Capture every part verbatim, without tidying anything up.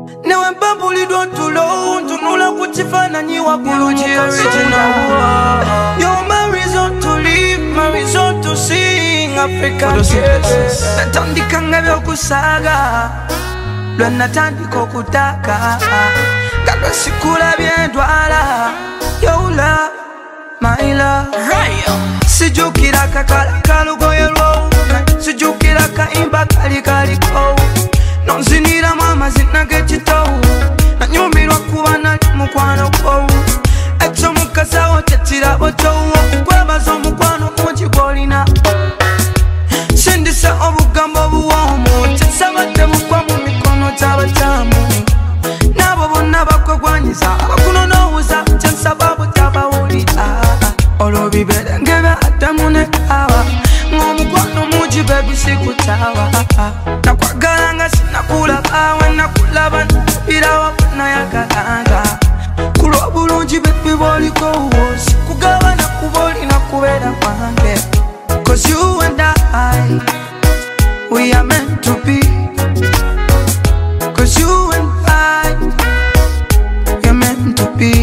Newe mpambulidwa tulo Tunula kuchifananyi wa kuluji original. You're my reason to live, my reason to sing African yes. Natandika ngabyo kusaga Lwe natandika okutaka Kalwa sikula byendwala Yo love, my love Sijukira kakala kalugoye lwo Sijukira kaimba kali kali ko Nonzinira mama zinage chitowu Nanyumirwa kuba nali mukwano ko Ekyo mukasa otetira botowu Okwebaza omukwano mungi gwolina Sindisa obugambo buwomu Kyesabadde mukwa mu mikono gy'abatamu Nabo bonna bakwegwanyiza Abakunonowuza kyensaba butabawulira Olwo bibere ngebe Adamu ne Hawa Ng'omukwano mungi baby sikutawa Nakwagala nga sinakulaba we nakulaba nabirawa nayagalanga Kulwa bulungi baby bwoliko sikugaba nakuboli nakubeera kwange Cause you and I, we are meant to be. Cause you and I, we are meant to be.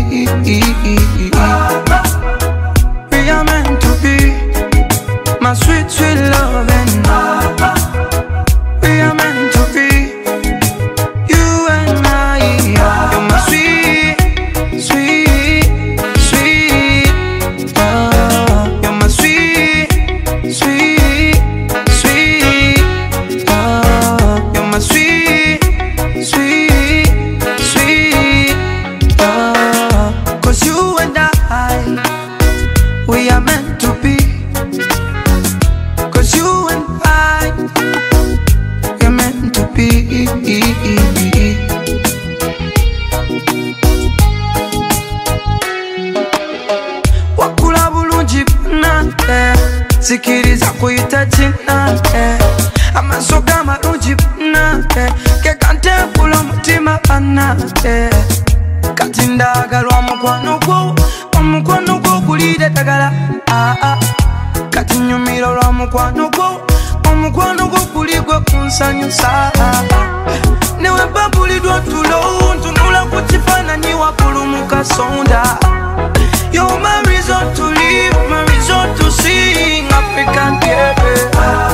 We are meant to be. My sweet, sweet love and we are meant to be. You and I, you're my sweet, sweet, sweet love. You're my sweet, sweet, sweet love. You're my sweet, sweet, sweet love. Cause you and I, we are meant to be. Cause you and I, we're meant to be. Wakula bulungi bonna Sikiriza kuyita jina Amasoga amalungi bonna Kekantempula omutima bana Kati ndagalwa omukwano gwo Omukwano gwo gulira eddagala Kati nyumira olwa mukwano gwo Omukwano gwo guli gwe kunsanyusa Newe mpambulidwa tulo Ntunula ku kifaananyi waggulu mu kasonda You're my reason to live, my reason to sing African baby.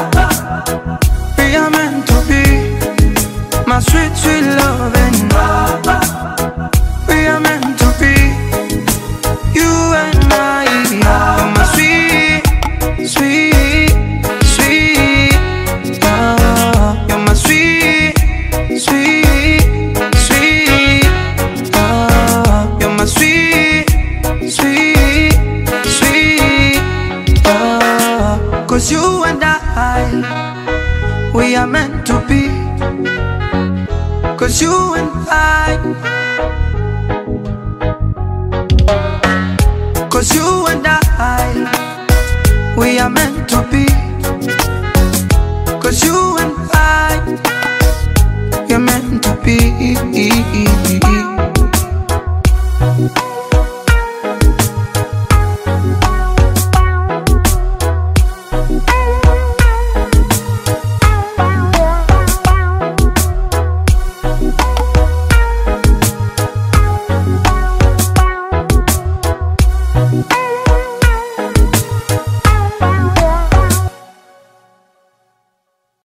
We are meant to be. My sweet, sweet love and we are meant to be. You and I, you're my sweet, sweet, sweet love. You're my sweet, sweet, sweet love. You're my sweet, sweet, sweet love. Cause you and I, we are meant to be. Cause you and I, Cause you and I, we are meant to be. Cause you and I,